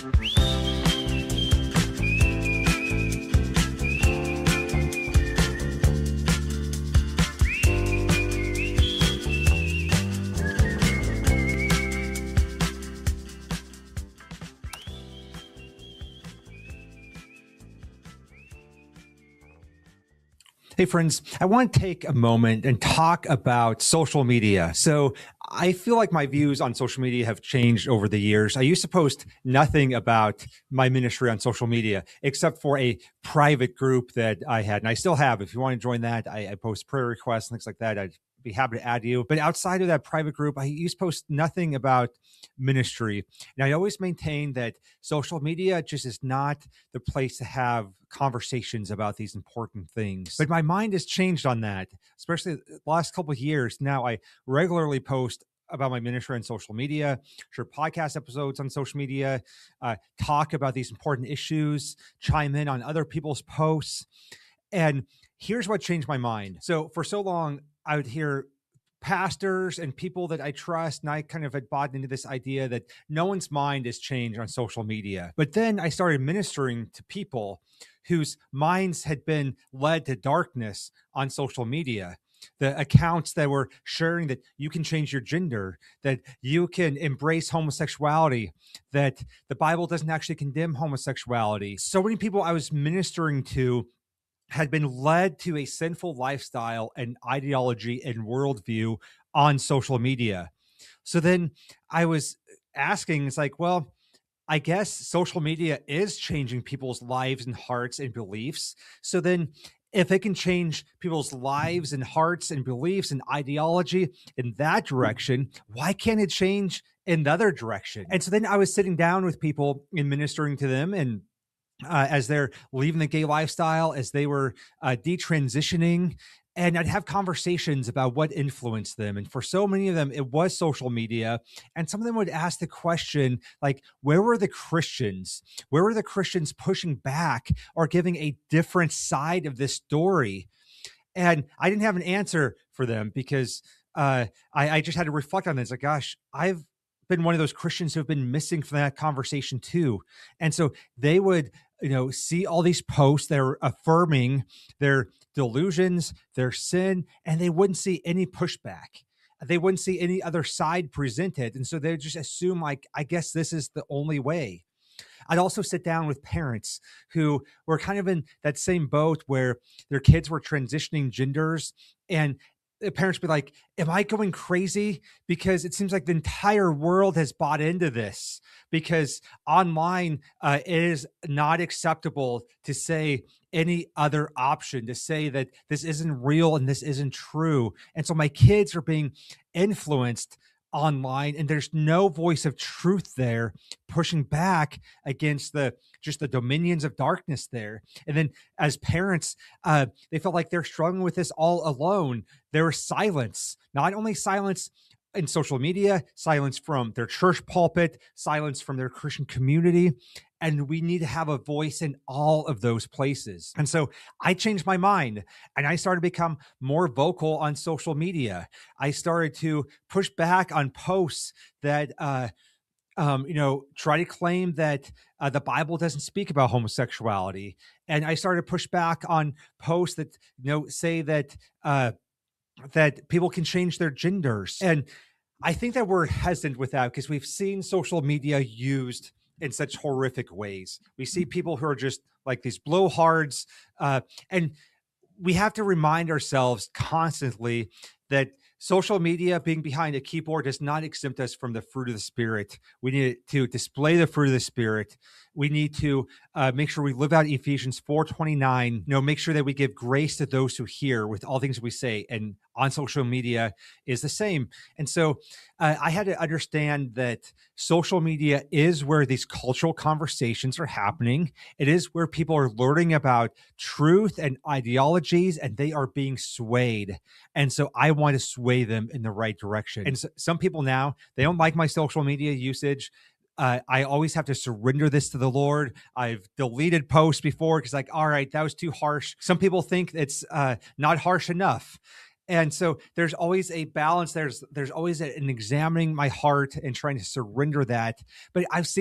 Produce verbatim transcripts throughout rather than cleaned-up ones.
Hey, friends, I want to take a moment and talk about social media. So I feel like my views on social media have changed over the years. I used to post nothing about my ministry on social media, except for a private group that I had. And I still have. If you want to join that, I, I post prayer requests and things like that. I'd be happy to add you. But outside of that private group, I used to post nothing about ministry. And I always maintain that social media just is not the place to have conversations about these important things. But my mind has changed on that, especially the last couple of years. Now I regularly post about my ministry on social media, share podcast episodes on social media, uh, talk about these important issues, chime in on other people's posts. And here's what changed my mind. So for so long, I would hear pastors and people that I trust, and I kind of had bought into this idea that no one's mind has changed on social media. But then I started ministering to people whose minds had been led to darkness on social media. The accounts that were sharing that you can change your gender, that you can embrace homosexuality, that the Bible doesn't actually condemn homosexuality. So many people I was ministering to had been led to a sinful lifestyle and ideology and worldview on social media. So then I was asking, it's like, well, I guess social media is changing people's lives and hearts and beliefs. So then if it can change people's lives and hearts and beliefs and ideology in that direction, why can't it change in the other direction? And so then I was sitting down with people and ministering to them, and Uh, as they're leaving the gay lifestyle, as they were uh, detransitioning. And I'd have conversations about what influenced them. And for so many of them, it was social media. And some of them would ask the question, like, where were the Christians? Where were the Christians pushing back or giving a different side of this story? And I didn't have an answer for them because uh, I, I just had to reflect on this. Like, gosh, I've been one of those Christians who have been missing from that conversation too. And so they would, you know, see all these posts that are affirming their delusions, their sin, and they wouldn't see any pushback. They wouldn't see any other side presented. And so they would just assume, like, I guess this is the only way. I'd also sit down with parents who were kind of in that same boat where their kids were transitioning genders, and the parents be like, am I going crazy? Because it seems like the entire world has bought into this, because online uh, it is not acceptable to say any other option, to say that this isn't real and this isn't true. And so my kids are being influenced online, and there's no voice of truth there pushing back against the just the dominions of darkness there. And then as parents, uh, they felt like they're struggling with this all alone. There was silence, not only silence in social media, silence from their church pulpit, silence from their Christian community. And we need to have a voice in all of those places. And so I changed my mind, and I started to become more vocal on social media. I started to push back on posts that, uh, um, you know, try to claim that uh, the Bible doesn't speak about homosexuality. And I started to push back on posts that, you know, say that, uh, that people can change their genders. And I think that we're hesitant with that because we've seen social media used in such horrific ways. We see people who are just like these blowhards, uh, and we have to remind ourselves constantly that social media being behind a keyboard does not exempt us from the fruit of the Spirit. We need to display the fruit of the Spirit. We need to uh, make sure we live out Ephesians four twenty-nine. You know, make sure that we give grace to those who hear with all things we say. And on social media is the same. And so uh, I had to understand that social media is where these cultural conversations are happening. It is where people are learning about truth and ideologies, and they are being swayed. And so I want to sway them in the right direction. And so, some people now, they don't like my social media usage. Uh, I always have to surrender this to the Lord. I've deleted posts before because, like, all right, that was too harsh. Some people think it's uh, not harsh enough. And so there's always a balance. There's there's always an examining my heart and trying to surrender that. But I've seen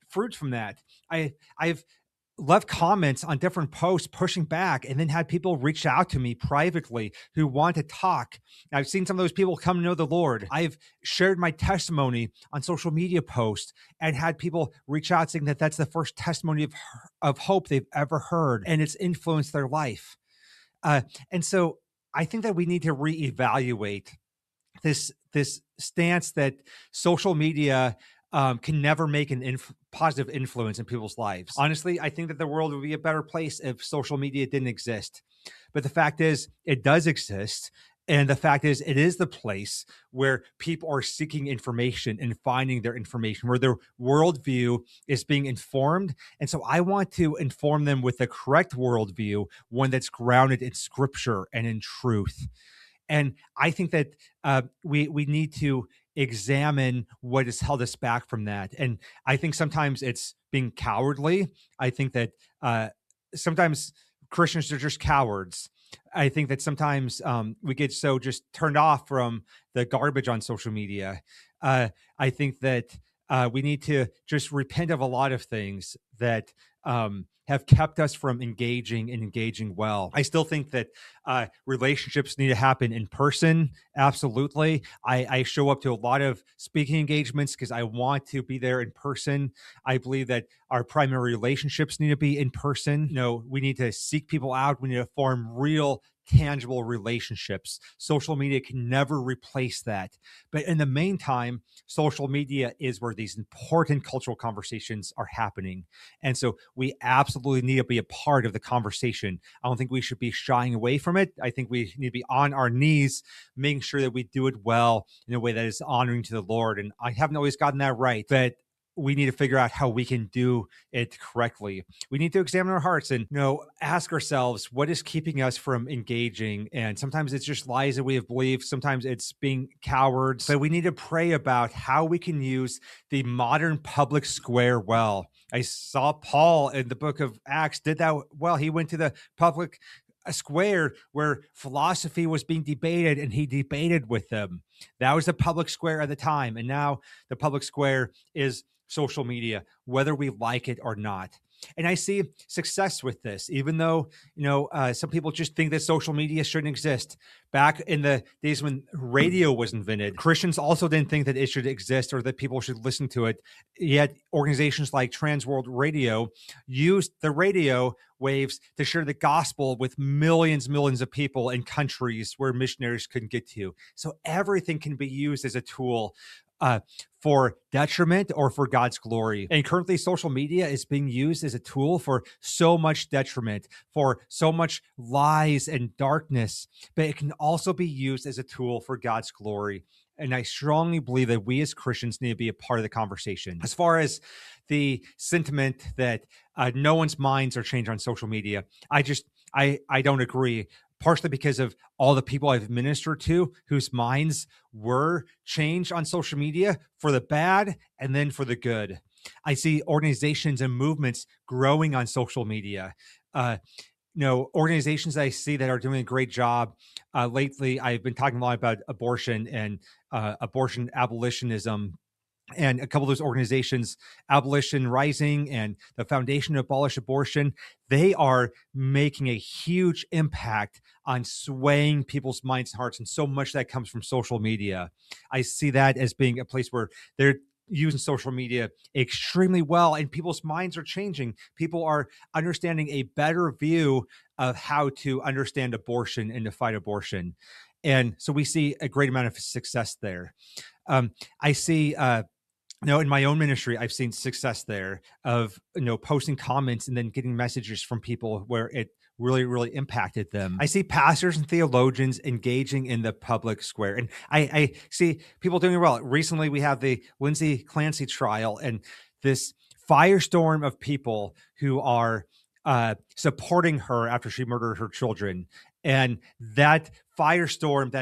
fruit from that. I I've left comments on different posts pushing back and then had people reach out to me privately who want to talk. I've seen some of those people come to know the Lord. I've shared my testimony on social media posts and had people reach out saying that that's the first testimony of, of hope they've ever heard, and it's influenced their life. Uh, and so I think that we need to reevaluate this, this stance that social media Um, can never make an inf- positive influence in people's lives. Honestly, I think that the world would be a better place if social media didn't exist. But the fact is, it does exist. And the fact is, it is the place where people are seeking information and finding their information, where their worldview is being informed. And so I want to inform them with the correct worldview, one that's grounded in scripture and in truth. And I think that uh, we we need to examine what has held us back from that. And I think sometimes it's being cowardly. I think that uh, sometimes Christians are just cowards. I think that sometimes um, we get so just turned off from the garbage on social media. Uh, I think that uh, we need to just repent of a lot of things that um, have kept us from engaging and engaging well. I still think that uh, relationships need to happen in person. Absolutely. I, I show up to a lot of speaking engagements because I want to be there in person. I believe that our primary relationships need to be in person. You know, we need to seek people out. We need to form real, tangible relationships. Social media can never replace that. But in the meantime, social media is where these important cultural conversations are happening. And so we absolutely need to be a part of the conversation. I don't think we should be shying away from it. I think we need to be on our knees, making sure that we do it well in a way that is honoring to the Lord. And I haven't always gotten that right, but we need to figure out how we can do it correctly. We need to examine our hearts and, you know, ask ourselves, what is keeping us from engaging? And sometimes it's just lies that we have believed. Sometimes it's being cowards. But we need to pray about how we can use the modern public square well. I saw Paul in the book of Acts did that well. He went to the public square where philosophy was being debated, and he debated with them. That was the public square at the time. And now the public square is social media, whether we like it or not. And I see success with this, even though, you know, uh, some people just think that social media shouldn't exist. Back in the days when radio was invented, Christians also didn't think that it should exist or that people should listen to it. Yet organizations like Trans World Radio used the radio waves to share the gospel with millions, millions of people in countries where missionaries couldn't get to. So everything can be used as a tool Uh, for detriment or for God's glory. And currently social media is being used as a tool for so much detriment, for so much lies and darkness, but it can also be used as a tool for God's glory. And I strongly believe that we as Christians need to be a part of the conversation. As far as the sentiment that uh, no one's minds are changed on social media, I just, I, I don't agree. Partially because of all the people I've ministered to whose minds were changed on social media for the bad and then for the good. I see organizations and movements growing on social media. Uh, you know, organizations that I see that are doing a great job. Uh, lately, I've been talking a lot about abortion and uh, abortion abolitionism. And a couple of those organizations, Abolition Rising and the Foundation to Abolish Abortion, they are making a huge impact on swaying people's minds and hearts. And so much that comes from social media. I see that as being a place where they're using social media extremely well, and people's minds are changing. People are understanding a better view of how to understand abortion and to fight abortion. And so we see a great amount of success there. Um, I see, uh, you know, in my own ministry, I've seen success there of, you know, posting comments and then getting messages from people where it really, really impacted them. I see pastors and theologians engaging in the public square, and I, I see people doing well. Recently, we have the Lindsay Clancy trial and this firestorm of people who are uh, supporting her after she murdered her children. And that firestorm, that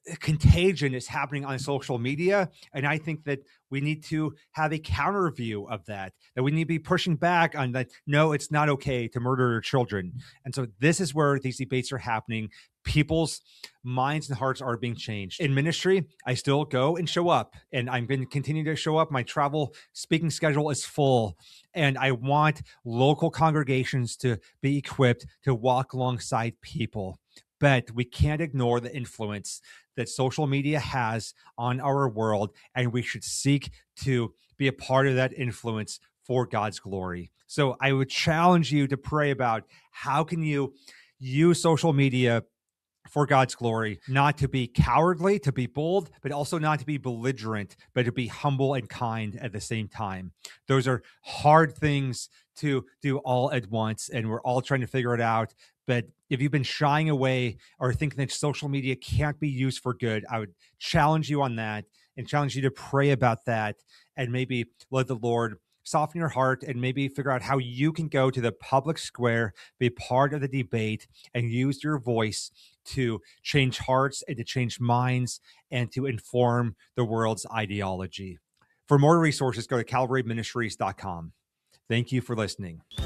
contagion is happening on social media. And I think that we need to have a counter view of that, that we need to be pushing back on that. No, it's not okay to murder your children. And so this is where these debates are happening. People's minds and hearts are being changed. In ministry, I still go and show up, and I'm going to continue to show up. My travel speaking schedule is full, and I want local congregations to be equipped to walk alongside people. But we can't ignore the influence that social media has on our world, and we should seek to be a part of that influence for God's glory. So I would challenge you to pray about how can you use social media for God's glory, not to be cowardly, to be bold, but also not to be belligerent, but to be humble and kind at the same time. Those are hard things to do all at once, and we're all trying to figure it out. But if you've been shying away or thinking that social media can't be used for good, I would challenge you on that and challenge you to pray about that and maybe let the Lord soften your heart and maybe figure out how you can go to the public square, be part of the debate, and use your voice to change hearts and to change minds and to inform the world's ideology. For more resources, go to calvary ministries dot com. Thank you for listening.